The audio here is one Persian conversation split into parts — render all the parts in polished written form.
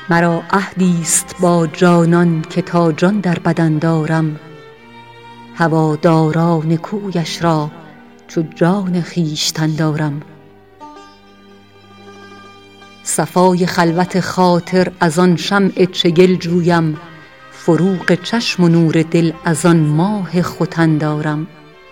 مرا عهدیست با جانان که تا جان در بدن دارم، هواداران کویش را چو جان خویشتن دارم. صفای خلوت خاطر از آن شمع چگل جویم، فروغ چشم و نور دل از آن ماه ختن دارم.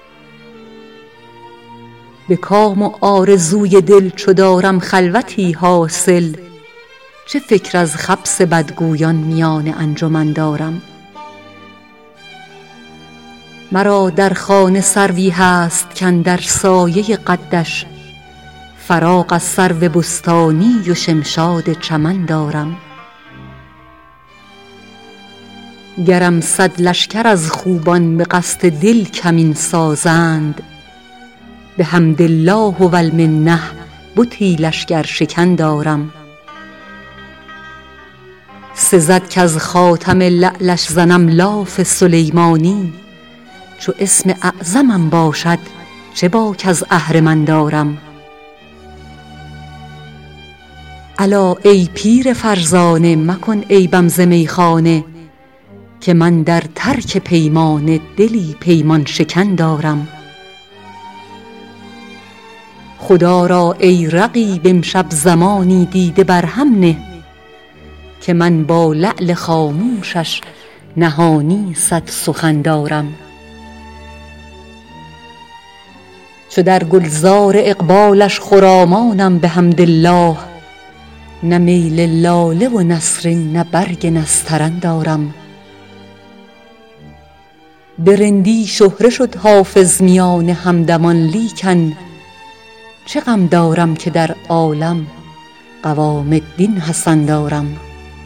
به کام و آرزوی دل چو دارم خلوتی حاصل، چه فکر از خبث بدگویان میان انجمن دارم. مرا در خانه سروی هست کاندر سایه قدش، فراغ از سرو بستانی و شمشاد چمن دارم. گرم صد لشکر از خوبان به قصد دل کمین سازند، بحمدالله و المنه بتی لشکر شکن دارم. سزد کز خاتم لعلش زنم لاف سلیمانی، چو اسم اعظمم باشد چه باک از اهرمن دارم. الا ای پیر فرزانه مکن عیبم ز میخانه، که من در ترک پیمانه دلی پیمان شکن دارم. خدا را ای رقیب امشب زمانی دیده بر هم نه، که من با لعل خاموشش نهانی صد سخن دارم. چو در گلزار اقبالش خرامانم بحمدالله، نه میل لاله و نسرین نه برگ نسترن دارم. به رندی شهره شد حافظ میان همدمان، لیکن چه غم دارم که در عالم قوام الدین حسن دارم.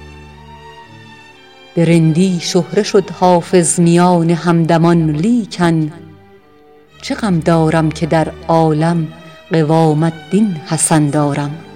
به رندی شهره شد حافظ میان همدمان، لیکن چه غم دارم که در عالم قوام الدین حسن دارم.